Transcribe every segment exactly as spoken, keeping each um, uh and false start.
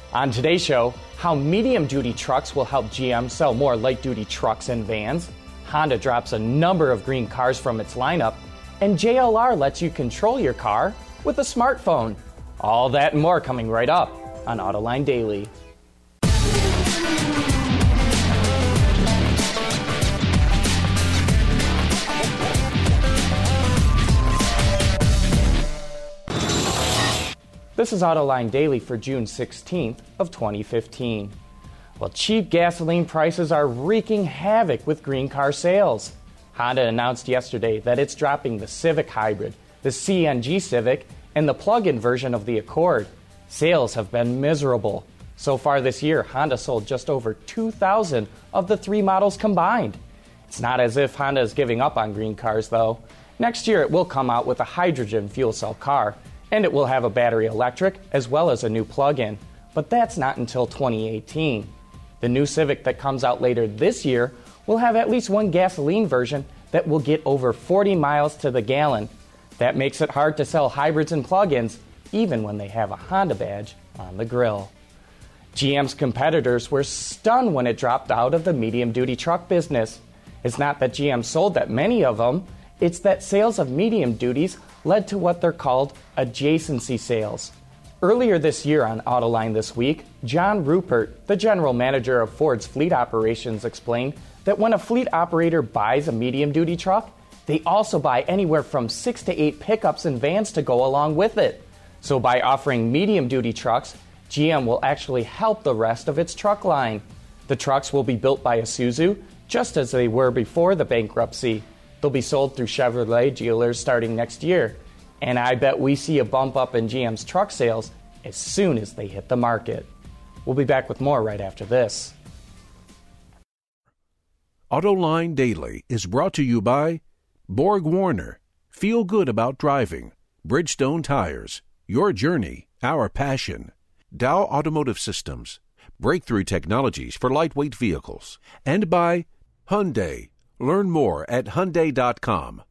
On today's show, how medium-duty trucks will help G M sell more light-duty trucks and vans. Honda drops a number of green cars from its lineup. And J L R lets you control your car with a smartphone. All that and more coming right up on Autoline Daily. This is Autoline Daily for June sixteenth of twenty fifteen. Well, cheap gasoline prices are wreaking havoc with green car sales. Honda announced yesterday that it's dropping the Civic Hybrid, the C N G Civic, and the plug-in version of the Accord. Sales have been miserable. So far this year, Honda sold just over two thousand of the three models combined. It's not as if Honda is giving up on green cars, though. Next year, it will come out with a hydrogen fuel cell car, and it will have a battery electric as well as a new plug-in. But that's not until twenty eighteen. The new Civic that comes out later this year will have at least one gasoline version that will get over forty miles to the gallon. That makes it hard to sell hybrids and plug-ins, even when they have a Honda badge on the grill. G M's competitors were stunned when it dropped out of the medium-duty truck business. It's not that G M sold that many of them, it's that sales of medium duties led to what they're called adjacency sales. Earlier this year on Autoline This Week, John Rupert, the general manager of Ford's fleet operations, explained that when a fleet operator buys a medium-duty truck, they also buy anywhere from six to eight pickups and vans to go along with it. So by offering medium-duty trucks, G M will actually help the rest of its truck line. The trucks will be built by Isuzu, just as they were before the bankruptcy. They'll be sold through Chevrolet dealers starting next year. And I bet we see a bump up in G M's truck sales as soon as they hit the market. We'll be back with more right after this. Autoline Daily is brought to you by Borg Warner. Feel good about driving. Bridgestone Tires. Your journey, our passion. Dow Automotive Systems. Breakthrough technologies for lightweight vehicles. And by Hyundai. Learn more at Hyundai dot com.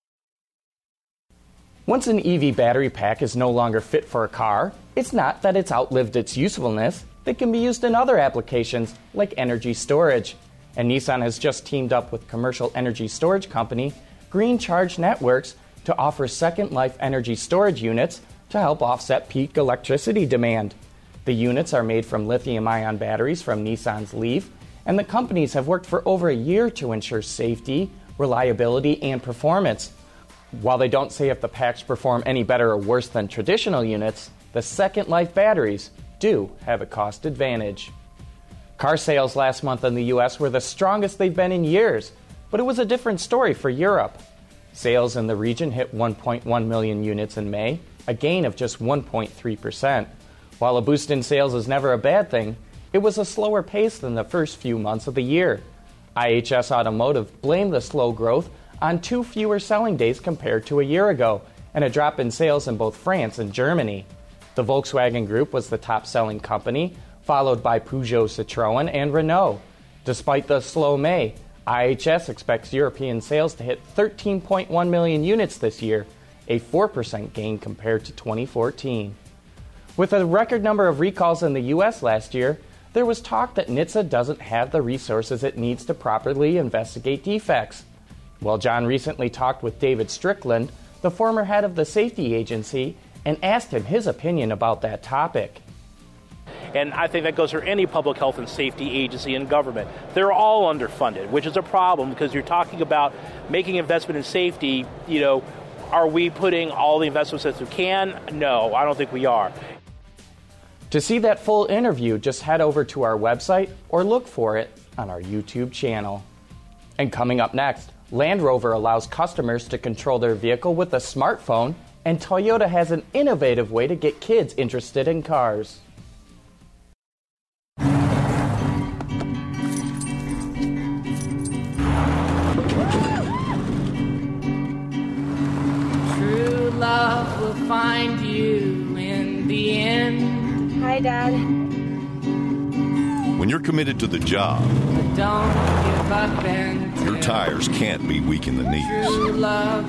Once an E V battery pack is no longer fit for a car, it's not that it's outlived its usefulness. They can be used in other applications, like energy storage. And Nissan has just teamed up with commercial energy storage company Green Charge Networks to offer Second Life energy storage units to help offset peak electricity demand. The units are made from lithium-ion batteries from Nissan's Leaf, and the companies have worked for over a year to ensure safety, reliability, and performance. While they don't say if the packs perform any better or worse than traditional units, the Second Life batteries do have a cost advantage. Car sales last month in the U S were the strongest they've been in years, but it was a different story for Europe. Sales in the region hit one point one million units in May, a gain of just one point three percent. While a boost in sales is never a bad thing, it was a slower pace than the first few months of the year. I H S Automotive blamed the slow growth on two fewer selling days compared to a year ago, and a drop in sales in both France and Germany. The Volkswagen Group was the top-selling company, followed by Peugeot, Citroën, and Renault. Despite the slow May, I H S expects European sales to hit thirteen point one million units this year, a four percent gain compared to twenty fourteen. With a record number of recalls in the U S last year, there was talk that N H T S A doesn't have the resources it needs to properly investigate defects. Well, John recently talked with David Strickland, the former head of the safety agency, and asked him his opinion about that topic. And I think that goes for any public health and safety agency in government. They're all underfunded, which is a problem because you're talking about making investment in safety. You know, are we putting all the investments that we can? No, I don't think we are. To see that full interview, just head over to our website or look for it on our YouTube channel. And coming up next, Land Rover allows customers to control their vehicle with a smartphone, and Toyota has an innovative way to get kids interested in cars. True love will find you in the end. Hi, Dad. When you're committed to the job, But don't give up and your tires can't be weak in the knees. true love will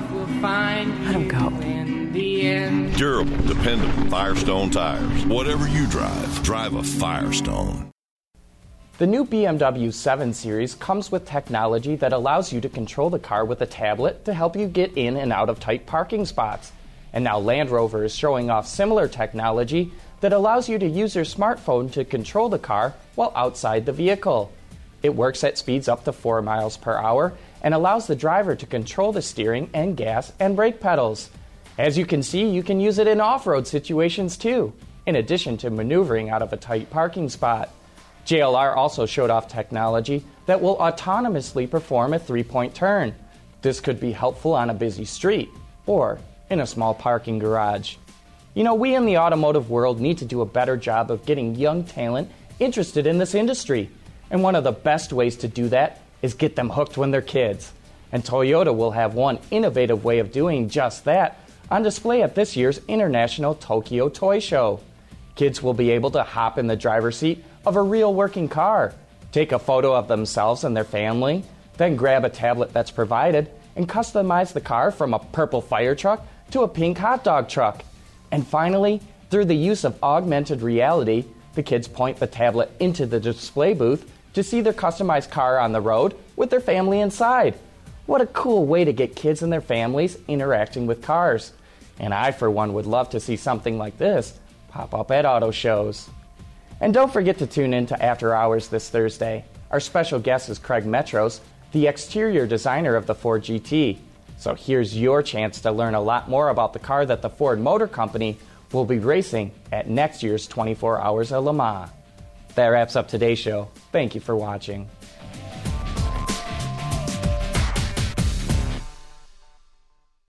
find Let him go. you in the end. Durable, dependable Firestone tires. Whatever you drive, drive a Firestone. The new B M W seven Series comes with technology that allows you to control the car with a tablet to help you get in and out of tight parking spots. And now Land Rover is showing off similar technology that allows you to use your smartphone to control the car while outside the vehicle. It works at speeds up to four miles per hour and allows the driver to control the steering and gas and brake pedals. As you can see, you can use it in off-road situations too, in addition to maneuvering out of a tight parking spot. J L R also showed off technology that will autonomously perform a three-point turn. This could be helpful on a busy street or in a small parking garage. You know, we in the automotive world need to do a better job of getting young talent interested in this industry. And one of the best ways to do that is get them hooked when they're kids. And Toyota will have one innovative way of doing just that on display at this year's International Tokyo Toy Show. Kids will be able to hop in the driver's seat of a real working car, take a photo of themselves and their family, then grab a tablet that's provided and customize the car from a purple fire truck to a pink hot dog truck. And finally, through the use of augmented reality, the kids point the tablet into the display booth to see their customized car on the road with their family inside. What a cool way to get kids and their families interacting with cars. And I, for one, would love to see something like this pop up at auto shows. And don't forget to tune in to After Hours this Thursday. Our special guest is Craig Metros, the exterior designer of the Ford G T. So here's your chance to learn a lot more about the car that the Ford Motor Company will be racing at next year's twenty-four Hours of Le Mans. That wraps up today's show. Thank you for watching.